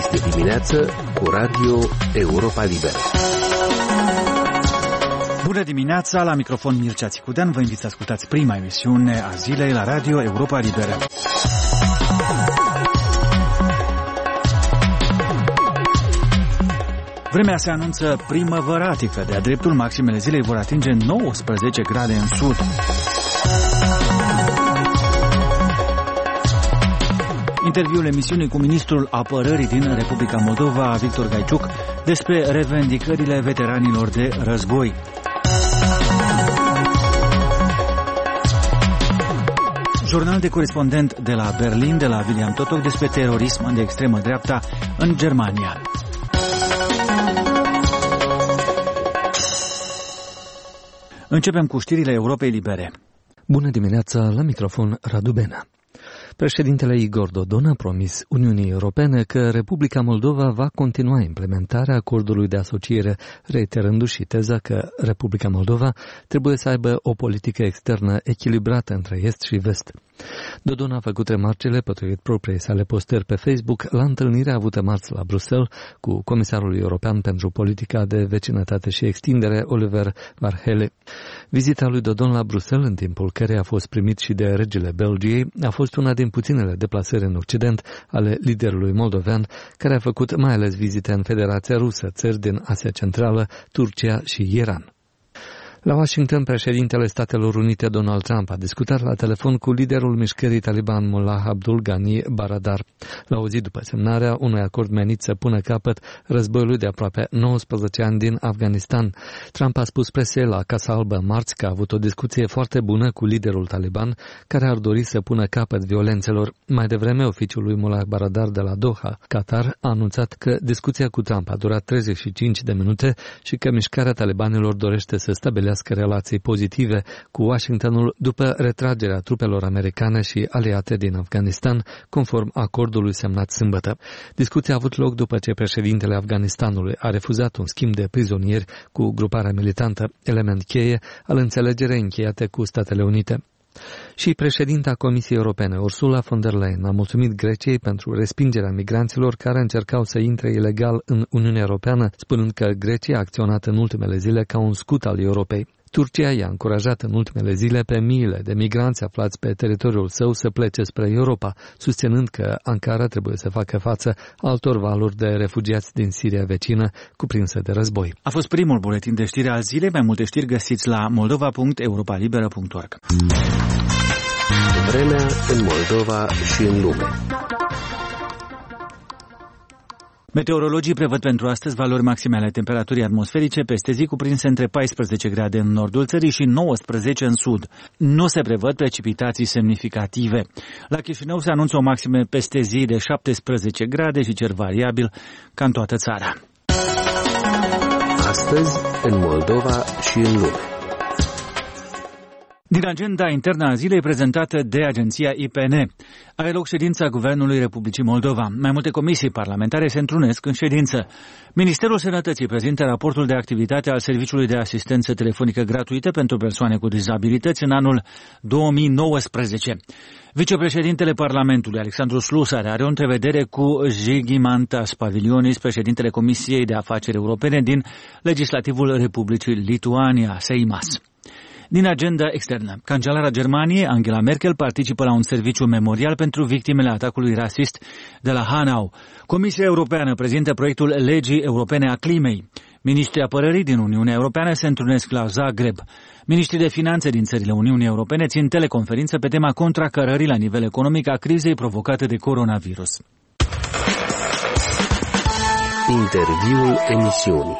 Este dimineață cu Radio Europa Liberă. Bună dimineața, la microfon Mircea Țicudean. Vă invit să ascultați prima emisiune a zilei la Radio Europa Liberă. Vremea se anunță primăvăratică. De-a dreptul, maximele zilei vor atinge 19 grade în sud. Interviul emisiunii cu ministrul apărării din Republica Moldova, Victor Gaiciuc, despre revendicările veteranilor de război. Jurnal de corespondent de la Berlin, de la William Totok, despre terorism de extremă dreapta în Germania. Începem cu știrile Europei Libere. Bună dimineața, la microfon Radu Bena. Președintele Igor Dodon a promis Uniunii Europene că Republica Moldova va continua implementarea acordului de asociere, reiterându-și teza că Republica Moldova trebuie să aibă o politică externă echilibrată între Est și Vest. Dodon a făcut remarcele potrivit propriei sale postări pe Facebook la întâlnirea avută marți la Bruxelles cu Comisarul European pentru Politica de Vecinătate și Extindere, Oliver Varhelyi. Vizita lui Dodon la Bruxelles, în timpul căreia a fost primit și de regele Belgiei, a fost una din puținele deplasări în Occident ale liderului moldovean, care a făcut mai ales vizite în Federația Rusă, țări din Asia Centrală, Turcia și Iran. La Washington, președintele Statelor Unite Donald Trump a discutat la telefon cu liderul mișcării taliban Mullah Abdul Ghani Baradar, la o zi după semnarea unui acord menit să pună capăt războiului de aproape 19 ani din Afganistan. Trump a spus presei la Casa Albă marți că a avut o discuție foarte bună cu liderul taliban, care ar dori să pună capăt violențelor. Mai devreme, oficiul lui Mullah Baradar de la Doha, Qatar, a anunțat că discuția cu Trump a durat 35 de minute și că mișcarea talibanilor dorește să stabilească relații pozitive cu Washingtonul după retragerea trupelor americane și aliate din Afganistan, conform acordului semnat sâmbătă. Discuția a avut loc după ce președintele Afganistanului a refuzat un schimb de prizonieri cu gruparea militantă, element cheie al înțelegerei încheiate cu Statele Unite. Și președinta Comisiei Europene, Ursula von der Leyen, a mulțumit Greciei pentru respingerea migranților care încercau să intre ilegal în Uniunea Europeană, spunând că Grecia a acționat în ultimele zile ca un scut al Europei. Turcia i-a încurajat în ultimele zile pe miile de migranți aflați pe teritoriul său să plece spre Europa, susținând că Ankara trebuie să facă față altor valuri de refugiați din Siria vecină cuprinsă de război. A fost primul buletin de știri al zilei. Mai multe știri găsiți la moldova.europalibera.org. Vremea în Moldova și în lume. Meteorologii prevăd pentru astăzi valori maxime ale temperaturii atmosferice peste zi cuprinse între 14 grade în nordul țării și 19 în sud. Nu se prevăd precipitații semnificative. La Chișinău se anunță o maximă peste zi de 17 grade și cer variabil ca în toată țara. Astăzi în Moldova și în lume. Din agenda internă a zilei prezentată de agenția IPN, are loc ședința Guvernului Republicii Moldova. Mai multe comisii parlamentare se întrunesc în ședință. Ministerul Sănătății prezintă raportul de activitate al Serviciului de Asistență Telefonică Gratuită pentru persoane cu dizabilități în anul 2019. Vicepreședintele Parlamentului, Alexandru Slusar, are o întrevedere cu Žygimantas Pavilionis, președintele Comisiei de Afaceri Europene din Legislativul Republicii Lituania, Seimas. Din agenda externă, cancelara Germaniei, Angela Merkel, participă la un serviciu memorial pentru victimele atacului rasist de la Hanau. Comisia Europeană prezintă proiectul legii europene a climei. Ministrii apărării din Uniunea Europeană se întrunesc la Zagreb. Ministrii de finanțe din țările Uniunii Europene țin teleconferință pe tema contracărării la nivel economic a crizei provocate de coronavirus. Interviul emisiunii.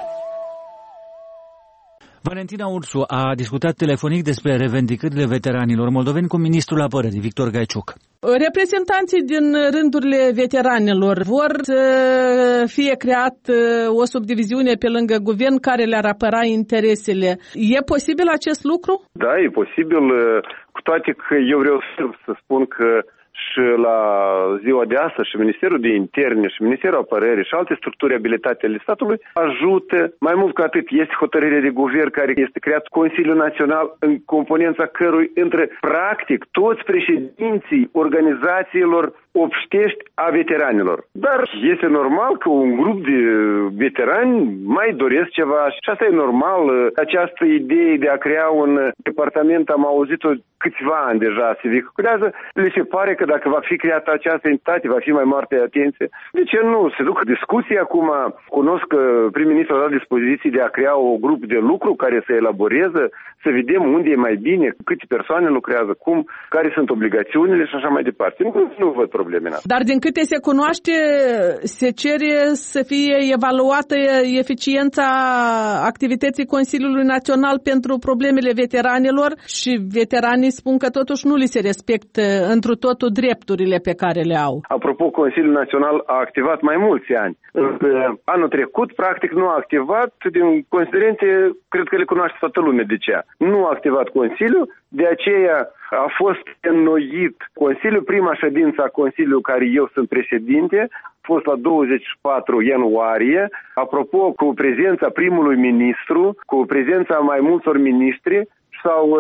Valentina Ursu a discutat telefonic despre revendicările veteranilor moldoveni cu ministrul apărării, Victor Gaiciuc. Reprezentanții din rândurile veteranilor vor să fie creat o subdiviziune pe lângă guvern care le-ar apăra interesele. E posibil acest lucru? Da, e posibil, cu toate că eu vreau să spun că și la ziua de astăzi și Ministerul de Interne și Ministerul Apărării și alte structuri abilitate ale statului ajută. Mai mult ca atât, este hotărâre de guvern care este creat Consiliul Național în componența cărui între practic toți președinții organizațiilor obștești a veteranilor. Dar este normal că un grup de veterani mai doresc ceva și asta e normal. Această idee de a crea un departament, am auzit-o câțiva ani deja, se vehiculează. Le se pare că dacă va fi creată această entitate, va fi mai mare atenție. De ce nu? Se duc discuții acum. Cunosc că prim-ministrul a dat dispoziții de a crea un grup de lucru care să elaboreze, să vedem unde e mai bine, câte persoane lucrează, cum, care sunt obligațiunile și așa mai departe. Nu văd probleme în asta. Dar din câte se cunoaște, se cere să fie evaluată eficiența activității Consiliului Național pentru problemele veteranilor și veteranii spun că totuși nu li se respectă întru totul drepturile pe care le au. Apropo, Consiliul Național a activat mai mulți ani. Anul trecut, practic, nu a activat din considerente, cred că le cunoaște toată lumea de ce. Nu a activat Consiliul, de aceea a fost înnoit Consiliul, prima ședință a Consiliului care eu sunt președinte, a fost la 24 ianuarie, apropo, cu prezența primului ministru, cu prezența mai multor ministri, s-au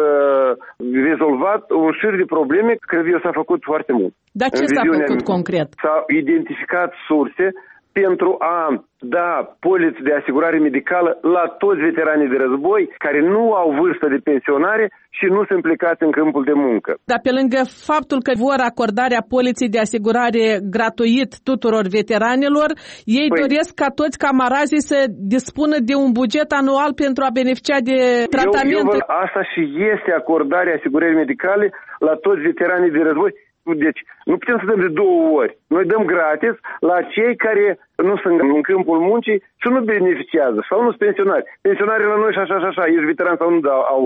rezolvat un șir de probleme, cred eu s-a făcut foarte mult. Dar ce s-a făcut concret? S-au identificat surse pentru a da poliți de asigurare medicală la toți veteranii de război care nu au vârstă de pensionare și nu sunt plecați în câmpul de muncă. Dar pe lângă faptul că vor acordarea poliței de asigurare gratuit tuturor veteranilor, ei doresc ca toți camarazii să dispună de un buget anual pentru a beneficia de tratament. Asta și este acordarea asigurării medicale la toți veteranii de război. Deci, nu putem să dăm de două ori. Noi dăm gratis la cei care nu sunt în câmpul muncii și nu beneficiază sau nu sunt pensionari. Pensionarii la noi și așa, ești veteran sau nu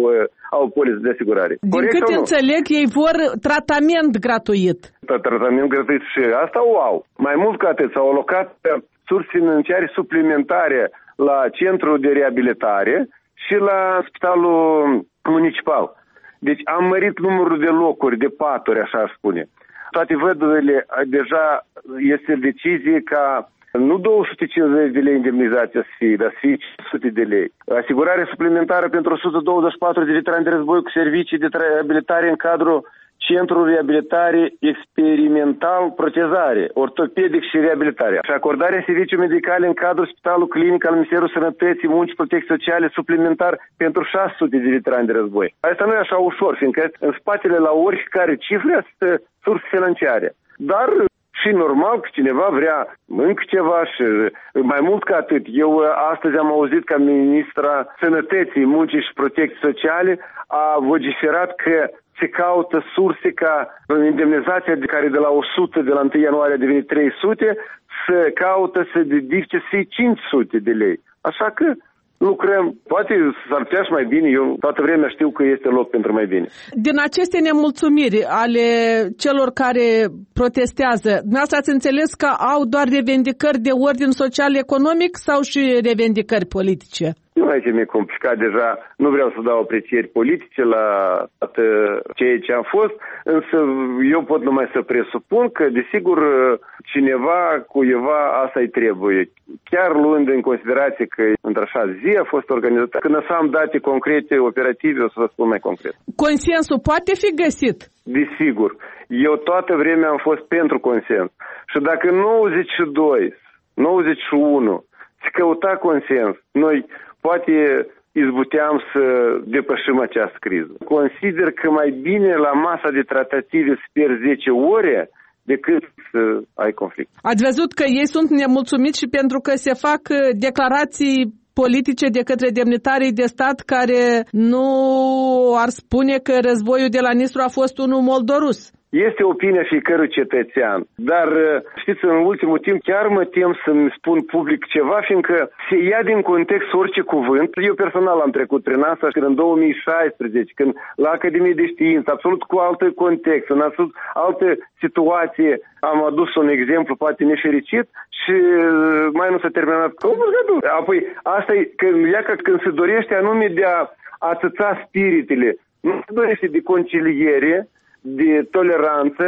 au poliță de asigurare. Din câte înțeleg, ei vor tratament gratuit. Tratament gratuit și asta o au. Mai mult ca atât, s-au alocat surse financiare suplimentare la centrul de reabilitare și la spitalul municipal. Deci am mărit numărul de locuri, de paturi, așa aș spune. Toate văduvele, deja este decizie ca nu 250 de lei indemnizația să fie, dar să fie 500 de lei. Asigurare suplimentară pentru 124 de veterani de război cu servicii de reabilitare în cadrul Centrul Reabilitare Experimental Protezare, Ortopedic și Reabilitare. Și acordarea serviciilor medicale în cadrul Spitalului Clinic al Ministerului Sănătății, Muncii, Protecției Sociale suplimentar pentru 600 de veterani de război. Asta nu e așa ușor, fiindcă în spatele la oricare cifră sunt surse financiare. Dar și normal că cineva vrea încă ceva și mai mult ca atât. Eu astăzi am auzit că ministra Sănătății, Muncii și Protecției Sociale a vociferat că se caută surse ca în indemnizația de care de la 100 de la 1 ianuarie a devenit 300 să caută să dedice să fie 500 de lei. Așa că lucrăm, poate s-ar putea și mai bine, eu toată vremea știu că este loc pentru mai bine. Din aceste nemulțumiri ale celor care protestează, dumneavoastră ați înțeles că au doar revendicări de ordin social-economic sau și revendicări politice? Nu, aici mi-e complicat deja, nu vreau să dau aprecieri politice la ceea ce am fost, însă eu pot numai să presupun că, desigur, cineva, cuiva, asta-i trebuie. Chiar luând în considerație că într-așa zi a fost organizată, când să am date concrete, operative, o să vă spun mai concret. Consensul poate fi găsit? Desigur. Eu toată vremea am fost pentru consens. Și dacă 92, 91 se căuta consens, noi poate izbuteam să depășim această criză. Consider că mai bine la masa de tratative să pierzi 10 ore decât să ai conflict. Ați văzut că ei sunt nemulțumiți și pentru că se fac declarații politice de către demnitarii de stat care nu ar spune că războiul de la Nistru a fost unul moldorus. Este opinia fiecărui cetățean, dar știți, în ultimul timp chiar mă tem să-mi spun public ceva, fiindcă se ia din context orice cuvânt. Eu personal am trecut prin asta când în 2016, când la Academie de Știință, absolut cu alt context, în absolut altă situație, am adus un exemplu poate nefericit și mai nu s-a terminat. Apoi, asta e când se dorește anume de a atâța spiritele, nu se dorește de conciliere, de toleranță,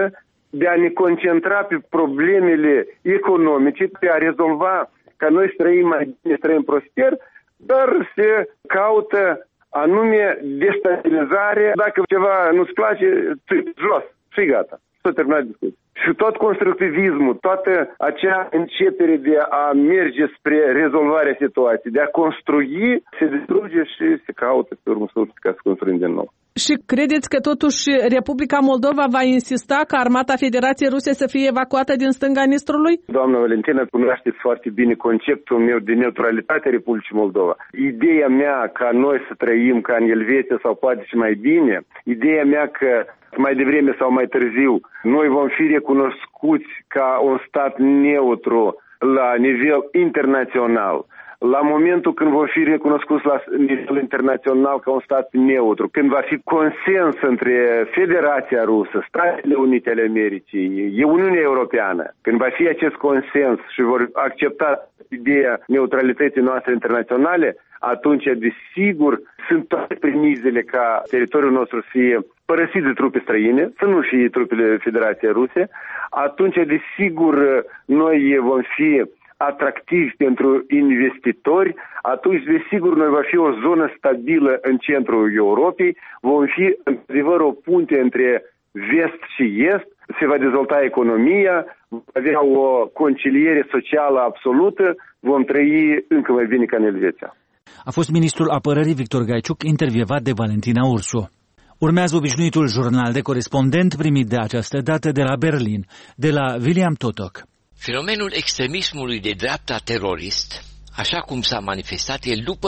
de a ne concentra pe problemele economice, pe a rezolva ca noi să trăim mai bine, să trăim prosper, dar se caută anume destabilizare. Dacă ceva nu-ți place, jos și gata. S-a terminat discuția. Și tot constructivismul, toată acea începere de a merge spre rezolvarea situației, de a construi, se distruge și se caută pe urmă soluții ca să construim din nou. Și credeți că totuși Republica Moldova va insista ca armata Federației Ruse să fie evacuată din stânga Nistrului? Doamna Valentina, cunoașteți foarte bine conceptul meu de neutralitate a Republicii Moldova. Ideea mea ca noi să trăim ca în Elveția sau poate și mai bine, ideea mea că mai devreme sau mai târziu noi vom fi recunoscuți ca un stat neutru la nivel internațional. La momentul când vom fi recunoscuți la nivel internațional ca un stat neutru, când va fi consens între Federația Rusă, Statele Unite ale Americii, Uniunea Europeană, când va fi acest consens și vor accepta ideea neutralității noastre internaționale, atunci, desigur, sunt toate premizele ca teritoriul nostru să fie părăsit de trupe străine, să nu fie trupele Federației Ruse, atunci, desigur, noi vom fi atractivi pentru investitori, atunci, desigur, noi va fi o zonă stabilă în centrul Europei, vom fi, într-adevăr, o punte între vest și est, se va dezvolta economia, va avea o conciliere socială absolută, vom trăi încă mai bine ca în Elveția. A fost ministrul apărării Victor Gaiciuc, intervievat de Valentina Ursu. Urmează obișnuitul jurnal de corespondent primit de această dată de la Berlin, de la William Totok. Fenomenul extremismului de dreapta terorist, așa cum s-a manifestat el după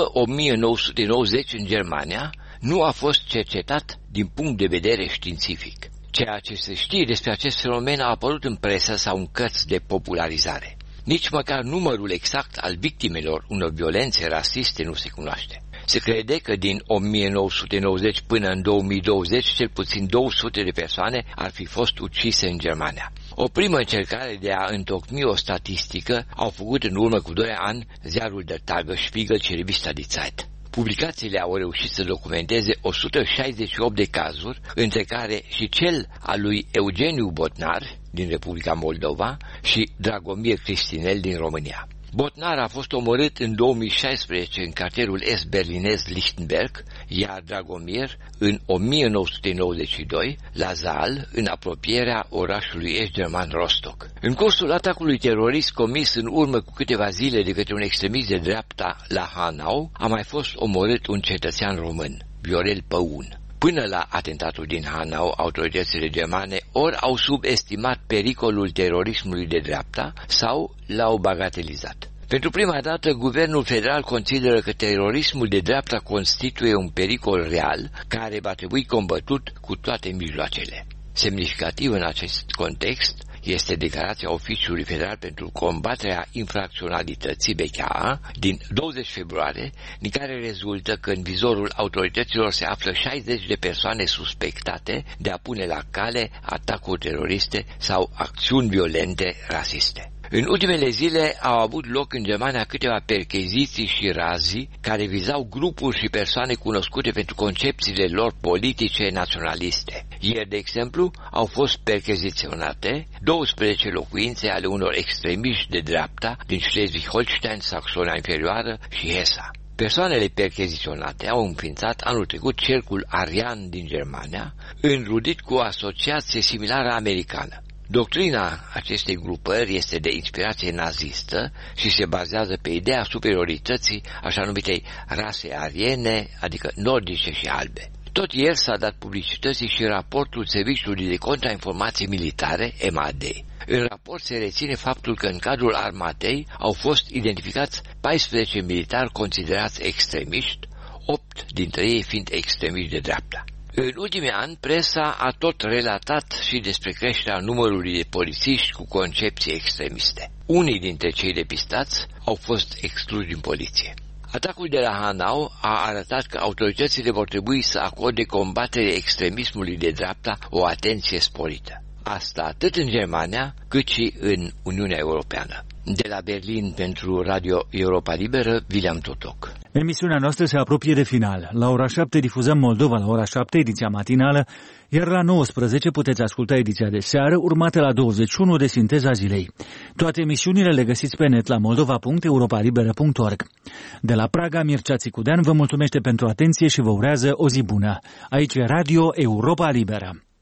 1990 în Germania, nu a fost cercetat din punct de vedere științific. Ceea ce se știe despre acest fenomen a apărut în presă sau în cărți de popularizare. Nici măcar numărul exact al victimelor unor violențe rasiste nu se cunoaște. Se crede că din 1990 până în 2020 cel puțin 200 de persoane ar fi fost ucise în Germania. O primă încercare de a întocmi o statistică au făcut în urmă cu 2 ani ziarul Der Tagesspiegel și revista Die Zeit. Publicațiile au reușit să documenteze 168 de cazuri, între care și cel al lui Eugeniu Botnar din Republica Moldova și Dragomir Cristinel din România. Botnar a fost omorât în 2016 în cartierul est berlinez Lichtenberg, iar Dragomir în 1992 la Saal, în apropierea orașului est-german Rostock. În cursul atacului terorist comis în urmă cu câteva zile de către un extremist de dreapta la Hanau, a mai fost omorât un cetățean român, Viorel Păun. Până la atentatul din Hanau, autoritățile germane ori au subestimat pericolul terorismului de dreapta sau l-au bagatelizat. Pentru prima dată, guvernul federal consideră că terorismul de dreapta constituie un pericol real care va trebui combătut cu toate mijloacele. Semnificativ în acest context este declarația Oficiului Federal pentru combaterea infracționalității BCA din 20 februarie, din care rezultă că în vizorul autorităților se află 60 de persoane suspectate de a pune la cale atacuri teroriste sau acțiuni violente rasiste. În ultimele zile au avut loc în Germania câteva percheziții și razii care vizau grupuri și persoane cunoscute pentru concepțiile lor politice naționaliste. Ieri, de exemplu, au fost percheziționate 12 locuințe ale unor extremiști de dreapta din Schleswig-Holstein, Saxonia Inferioară și Hesa. Persoanele percheziționate au înființat anul trecut Cercul Arian din Germania, înrudit cu o asociație similară americană. Doctrina acestei grupări este de inspirație nazistă și se bazează pe ideea superiorității așa numitei rase ariene, adică nordice și albe. Tot ieri s-a dat publicității și raportul Serviciului de Contrainformații Militare, MAD. În raport se reține faptul că în cadrul armatei au fost identificați 14 militari considerați extremiști, 8 dintre ei fiind extremiști de dreapta. În ultimii ani, presa a tot relatat și despre creșterea numărului de polițiști cu concepții extremiste. Unii dintre cei depistați au fost excluși din poliție. Atacul de la Hanau a arătat că autoritățile vor trebui să acorde combaterea extremismului de dreapta o atenție sporită. Asta atât în Germania, cât și în Uniunea Europeană. De la Berlin pentru Radio Europa Liberă, William Totok. Emisiunea noastră se apropie de final. La ora 7 difuzăm Moldova la ora 7, ediția matinală, iar la 19 puteți asculta ediția de seară, urmată la 21 de Sinteza zilei. Toate emisiunile le găsiți pe net la moldova.europalibera.org. De la Praga, Mircea Țicudean vă mulțumește pentru atenție și vă urează o zi bună. Aici e Radio Europa Liberă.